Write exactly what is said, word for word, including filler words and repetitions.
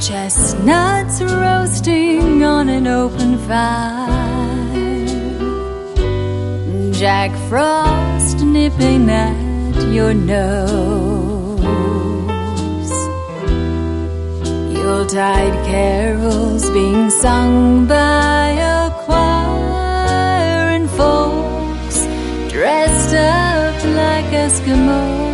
Chestnuts roasting on an open fire, Jack Frost nipping at your nose, Yuletide carols being sung by a choir, and folks dressed up like Eskimos.